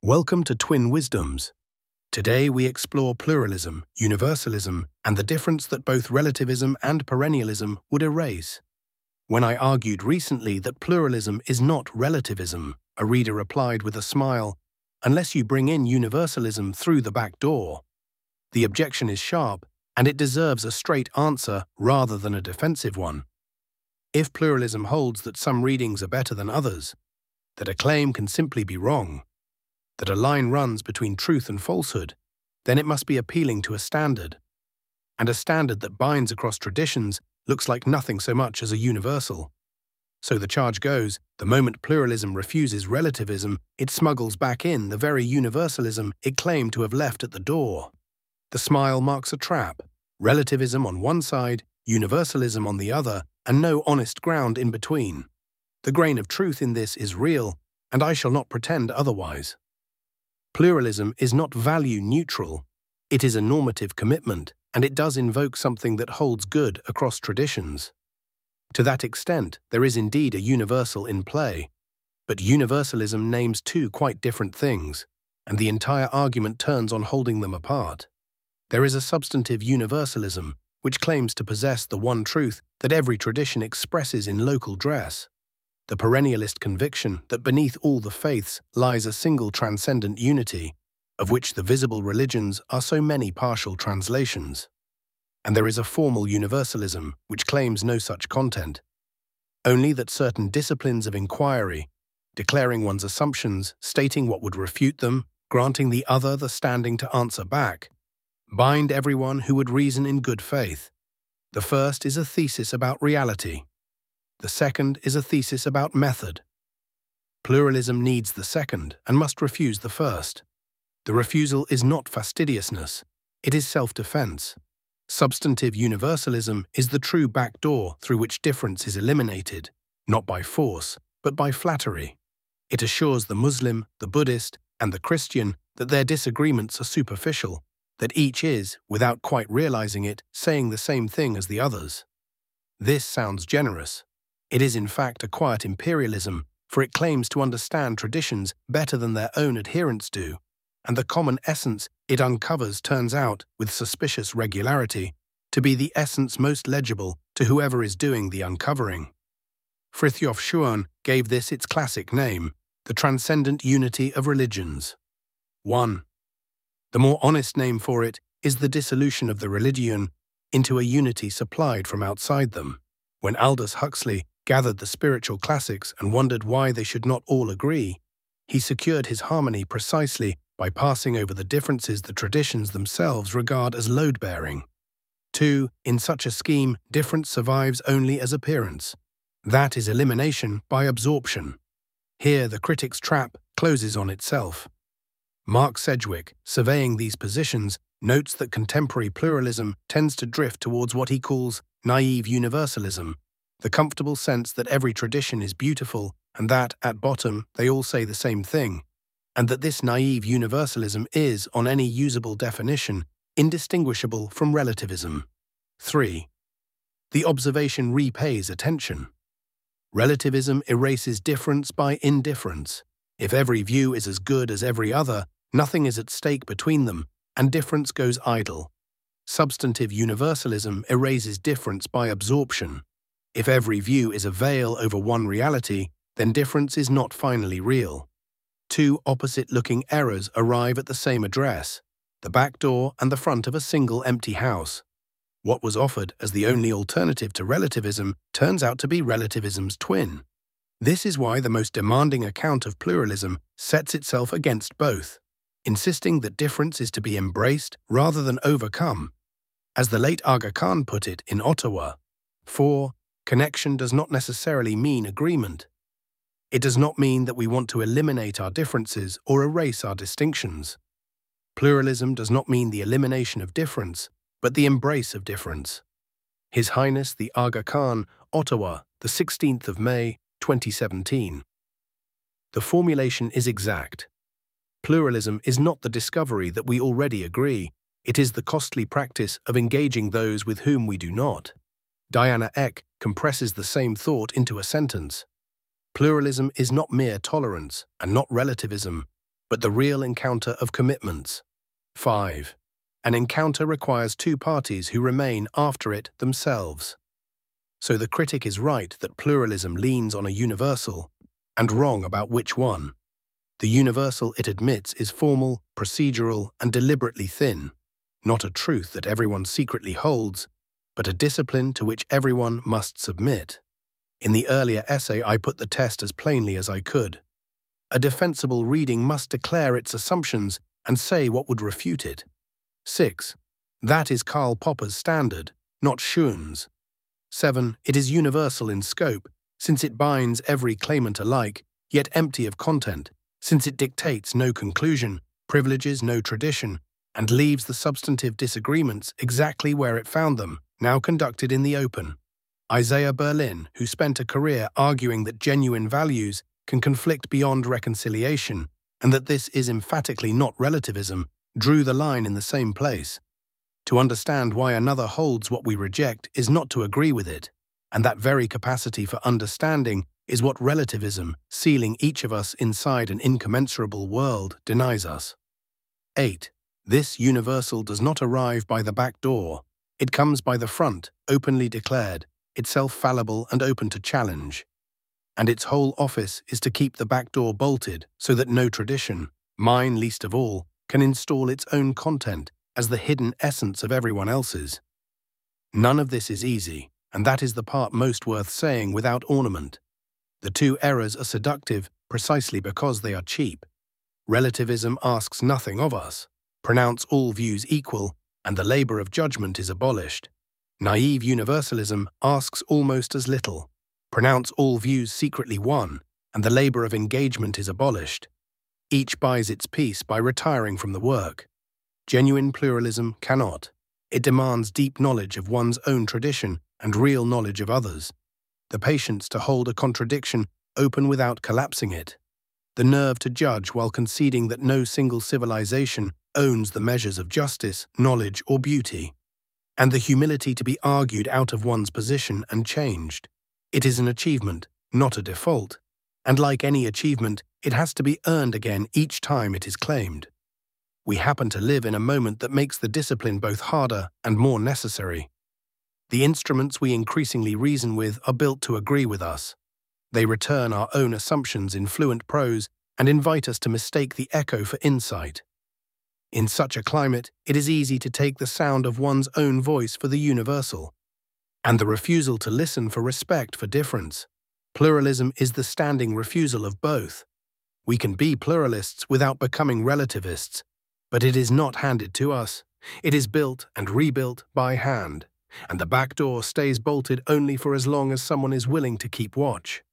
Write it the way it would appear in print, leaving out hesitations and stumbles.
Welcome to Twin Wisdoms. Today we explore pluralism, universalism, and the difference that both relativism and perennialism would erase. When I argued recently that pluralism is not relativism, a reader replied with a smile, "Unless you bring in universalism through the back door." The objection is sharp, and it deserves a straight answer rather than a defensive one. If pluralism holds that some readings are better than others, that a claim can simply be wrong, that a line runs between truth and falsehood, then it must be appealing to a standard. And a standard that binds across traditions looks like nothing so much as a universal. So the charge goes, the moment pluralism refuses relativism, it smuggles back in the very universalism it claimed to have left at the door. The smile marks a trap: relativism on one side, universalism on the other, and no honest ground in between. The grain of truth in this is real, and I shall not pretend otherwise. Pluralism is not value-neutral. It is a normative commitment, and it does invoke something that holds good across traditions. To that extent, there is indeed a universal in play. But universalism names two quite different things, and the entire argument turns on holding them apart. There is a substantive universalism, which claims to possess the one truth that every tradition expresses in local dress. The perennialist conviction that beneath all the faiths lies a single transcendent unity, of which the visible religions are so many partial translations. And there is a formal universalism which claims no such content, only that certain disciplines of inquiry, declaring one's assumptions, stating what would refute them, granting the other the standing to answer back, bind everyone who would reason in good faith. The first is a thesis about reality. The second is a thesis about method. Pluralism needs the second and must refuse the first. The refusal is not fastidiousness, it is self-defense. Substantive universalism is the true back door through which difference is eliminated, not by force, but by flattery. It assures the Muslim, the Buddhist, and the Christian that their disagreements are superficial, that each is, without quite realizing it, saying the same thing as the others. This sounds generous. It is in fact a quiet imperialism, for it claims to understand traditions better than their own adherents do, and the common essence it uncovers turns out, with suspicious regularity, to be the essence most legible to whoever is doing the uncovering. Frithjof Schuon gave this its classic name, the transcendent unity of religions. 1. The more honest name for it is the dissolution of the religion into a unity supplied from outside them. When Aldous Huxley gathered the spiritual classics and wondered why they should not all agree, he secured his harmony precisely by passing over the differences the traditions themselves regard as load-bearing. 2. In such a scheme, difference survives only as appearance. That is elimination by absorption. Here the critic's trap closes on itself. Mark Sedgwick, surveying these positions, notes that contemporary pluralism tends to drift towards what he calls naive universalism, the comfortable sense that every tradition is beautiful and that, at bottom, they all say the same thing, and that this naive universalism is, on any usable definition, indistinguishable from relativism. 3. The observation repays attention. Relativism erases difference by indifference. If every view is as good as every other, nothing is at stake between them, and difference goes idle. Substantive universalism erases difference by absorption. If every view is a veil over one reality, then difference is not finally real. Two opposite-looking errors arrive at the same address, the back door and the front of a single empty house. What was offered as the only alternative to relativism turns out to be relativism's twin. This is why the most demanding account of pluralism sets itself against both, insisting that difference is to be embraced rather than overcome. As the late Aga Khan put it in Ottawa, 4. Connection does not necessarily mean agreement. It does not mean that we want to eliminate our differences or erase our distinctions. Pluralism does not mean the elimination of difference, but the embrace of difference. His Highness the Aga Khan, Ottawa, the 16th of May, 2017. The formulation is exact. Pluralism is not the discovery that we already agree, it is the costly practice of engaging those with whom we do not. Diana Eck compresses the same thought into a sentence. Pluralism is not mere tolerance and not relativism, but the real encounter of commitments. 5. An encounter requires two parties who remain after it themselves. So the critic is right that pluralism leans on a universal, and wrong about which one. The universal it admits is formal, procedural, and deliberately thin, not a truth that everyone secretly holds, but a discipline to which everyone must submit. In the earlier essay, I put the test as plainly as I could. A defensible reading must declare its assumptions and say what would refute it. 6. That is Karl Popper's standard, not Schön's. 7. It is universal in scope, since it binds every claimant alike, yet empty of content, since it dictates no conclusion, privileges no tradition, and leaves the substantive disagreements exactly where it found them, now conducted in the open. Isaiah Berlin, who spent a career arguing that genuine values can conflict beyond reconciliation, and that this is emphatically not relativism, drew the line in the same place. To understand why another holds what we reject is not to agree with it, and that very capacity for understanding is what relativism, sealing each of us inside an incommensurable world, denies us. 8. This universal does not arrive by the back door. It comes by the front, openly declared, itself fallible and open to challenge. And its whole office is to keep the back door bolted so that no tradition, mine least of all, can install its own content as the hidden essence of everyone else's. None of this is easy, and that is the part most worth saying without ornament. The two errors are seductive precisely because they are cheap. Relativism asks nothing of us. Pronounce all views equal, and the labor of judgment is abolished. Naive universalism asks almost as little. Pronounce all views secretly one, and the labor of engagement is abolished. Each buys its piece by retiring from the work. Genuine pluralism cannot. It demands deep knowledge of one's own tradition and real knowledge of others. The patience to hold a contradiction open without collapsing it. The nerve to judge while conceding that no single civilization owns the measures of justice, knowledge, or beauty. And the humility to be argued out of one's position and changed. It is an achievement, not a default. And like any achievement, it has to be earned again each time it is claimed. We happen to live in a moment that makes the discipline both harder and more necessary. The instruments we increasingly reason with are built to agree with us. They return our own assumptions in fluent prose and invite us to mistake the echo for insight. In such a climate, it is easy to take the sound of one's own voice for the universal, and the refusal to listen for respect for difference. Pluralism is the standing refusal of both. We can be pluralists without becoming relativists, but it is not handed to us. It is built and rebuilt by hand, and the back door stays bolted only for as long as someone is willing to keep watch.